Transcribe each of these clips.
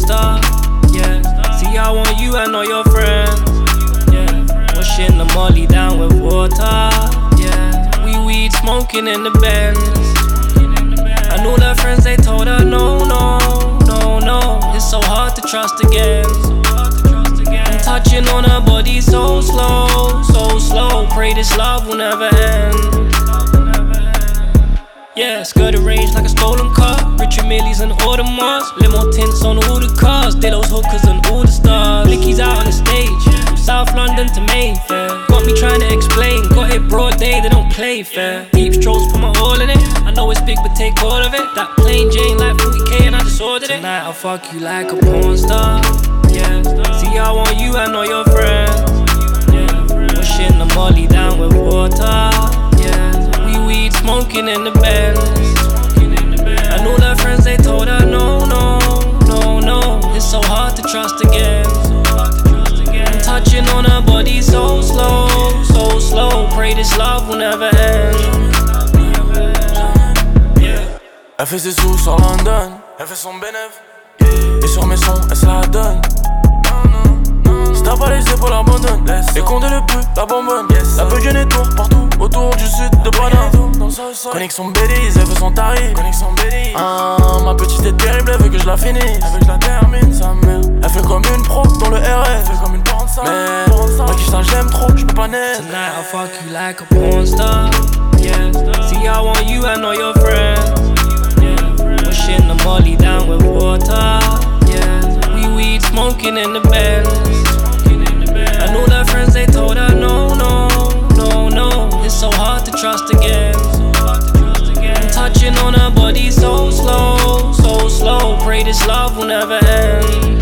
star. Yeah, see, I want you and all your friends. Yeah, washing the molly down with water. Yeah, we weed smoking in the Benz. And all her friends, they told her no, no, no, no. It's so hard to trust again. I'm touching on her body so slow, so slow. Pray this love will never end. Yeah, skirt arranged like a stolen car. Richard Millie's and Audemars. Limo tints on all the cars. Dillo's hookers and all the stars. Blicky's out on the stage. From South London to Mayfair. Got me trying to explain. Got it broad day, they don't play fair. Deep strokes, put my all in it. I know it's big, but take all of it. That plain Jane like 40k and I just ordered it. Tonight I'll fuck you like a porn star. Yeah, see, I want you and all your friends. Yeah, pushing the molly down with water. Yeah, we weed smoking in the Benz. And all her friends, they told her no, no, no, no. It's so hard to trust again. I'm touching on her body so slow, so slow. Pray this love will never end. Elle fait ses sous sur London, elle fait son bénéf. Et sur mes sons, elle se la donne. Si t'as pas les épaules, abandonne. Et compte le peu, la bonbonne. La peu gêner tour partout, autour du sud de Paname. Connexion Belize, elle veut son tarif. Ma petite est terrible, elle veut que je la finisse. Elle veut que je la termine, sa mère. Elle fait comme une pro dans le RF. Elle fait comme une porn star. Mais moi qui ça j'aime trop, j'peux pas naître. Tonight I'll fuck you like a porn star. Yeah, see, I want you and all your friends. Pushing the molly down with water. Yeah, we weed smoking in the Benz. And all her friends, they told her no, no, no, no. It's so hard to trust again. I'm touching on her body so slow, so slow. Pray this love will never end.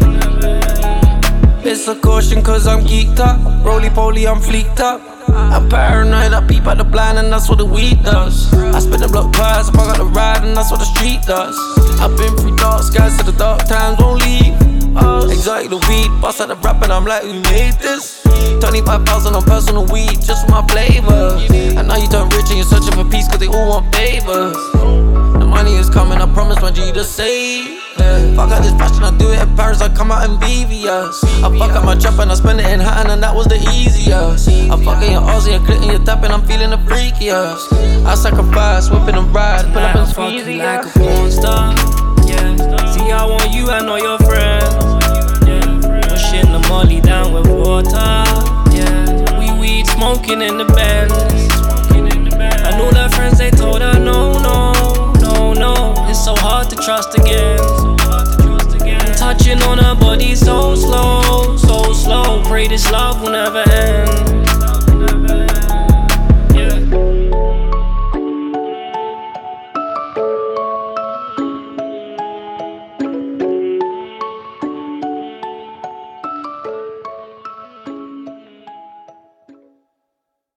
It's a caution cause I'm geeked up. Roly-poly, I'm fleeked up. I'm paranoid, I peep at the blind and that's what the weed does. I spin the block twice, if I got the ride and that's what the street does. I've been through dark skies so the dark times won't leave us. Exotic the weed, bust at the rap and I'm like, who made this? 25,000 on personal weed, just for my flavor. And now you turn rich and you're searching for peace cause they all want favors. The money is coming, I promise my G to save. Fuck out this fashion, I do it in Paris, I come out in VVS. I fuck out my trap and I spend it in Hatton and that was the easiest. I'm fucking your Aussie and clicking your tap and I'm feeling the freakiest. I sacrifice, whipping and ride, pull up and squeeze you like a porn star. Yeah, see, I want you and all your friends. Yeah, pushing the molly down with water. Yeah, we weed smoking in the Benz. And all her friends, they told her no, no, no, no. It's so hard to trust again. I'm touching on her body so slow, so slow. Pray this love will never end.